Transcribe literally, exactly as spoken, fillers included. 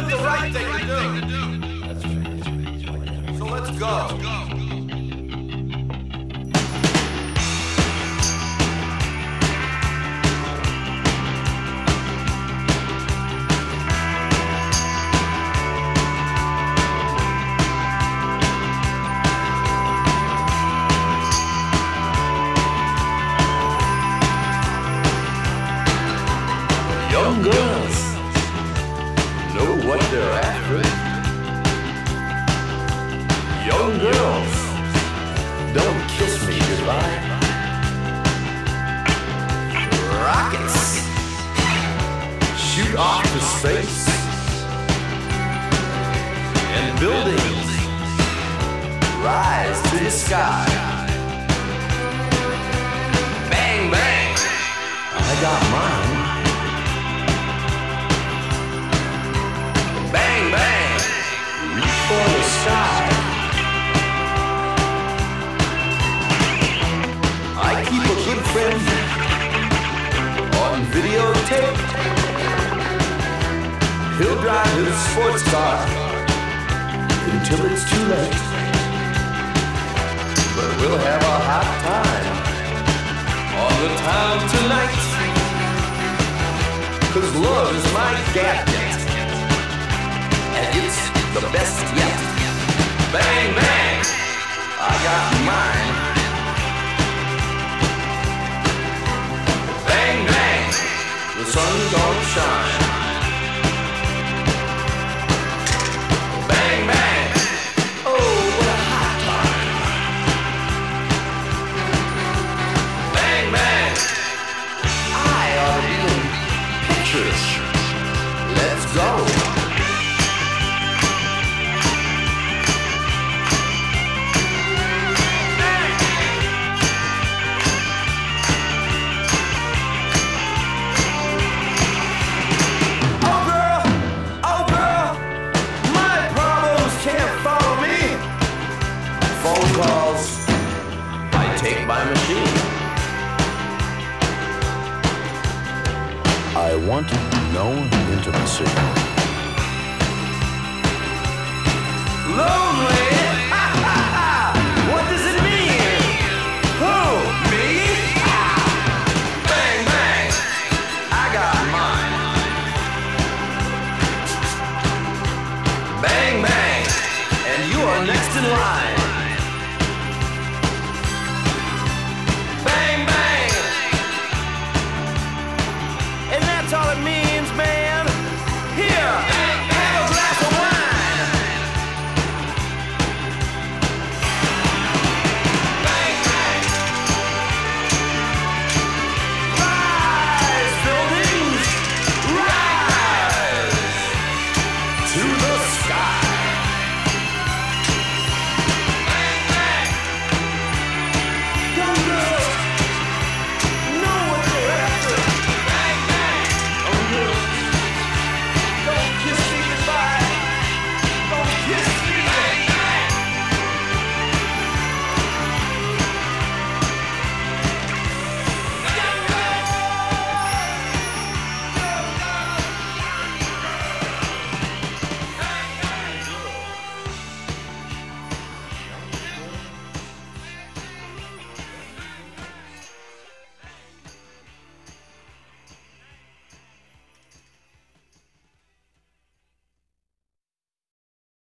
is the right thing to do. That's right. So let's go. Young girls know what they're after. Young girls, don't kiss me goodbye. Rockets shoot off to space, and buildings rise to the sky. Bang, bang, I got mine. Bang, bang, reach for the sky. I keep a good friend on videotape. He'll drive his sports car until it's too late. But we'll have a hot time on the town tonight. 'Cause love is my gadget, and it's the best yet. Bang, bang, I got mine. Bang, bang, the sun's gonna shine. Bang, bang, oh, what a hot time. Bang, bang, I ought to be in pictures. Let's go. Phone calls, I take my machine. I want no intimacy. Lonely